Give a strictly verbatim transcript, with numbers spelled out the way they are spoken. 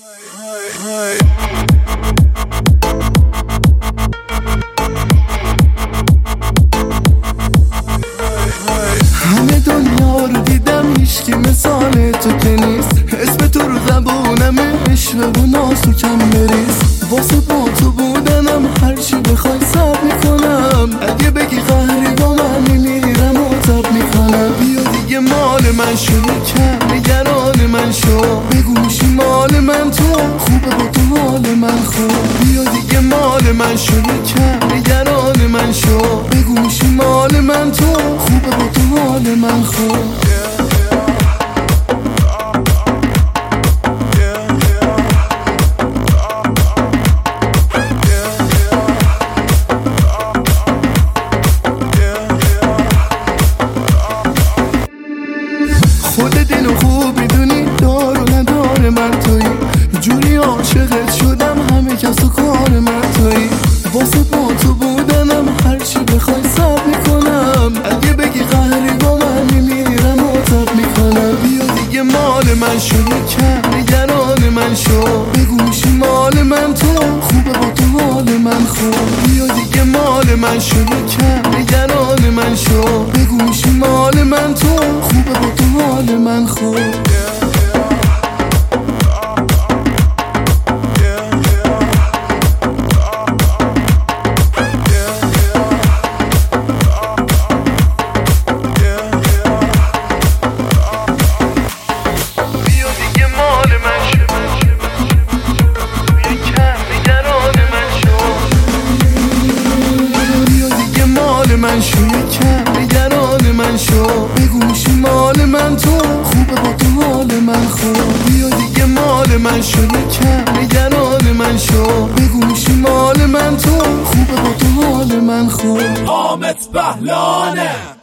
همه دنیا رو دیدم هیچکی مثال تو که نیست. اسم تو رو زبونم عشق و ناز تو کم بریز. واسه با تو بودنم هرچی بخوای سر میکنم. اگه بگی قهری با من میمیرم و تب میکنم. بیا دیگه مال من شو کم نگران من شو. بگو میشی مال من تو خوبه با تو حال من خوب. بیا دیگه مال من شو کم نگران من شو. بگو میشی مال من تو خوبه با تو حال من خوب. خود دل و خوب میدونی دار و ندار من تویی. جوری عاشقت شدم همه کس و کار من تویی. واسه با تو بودنم هرچی بخوای سر میکنم. اگه بگی قهری با من میمیرم و تب میکنم. بیا دیگه مال من شو کم نگران من شو. بگو میشی مال من تو خوبه با تو حال من خوب. بیا دیگه مال من شو کم نگران من شو. بگو میشی مال من تو خوبه با تو حال من خوب. من شو کم نگران من شو. بگو میشی مال من تو خوبه با تو حال من خوب. بیا دیگه مال من شو کم نگران من شو. بگو میشی مال من تو خوبه با تو حال من خوب. حامد بهلانه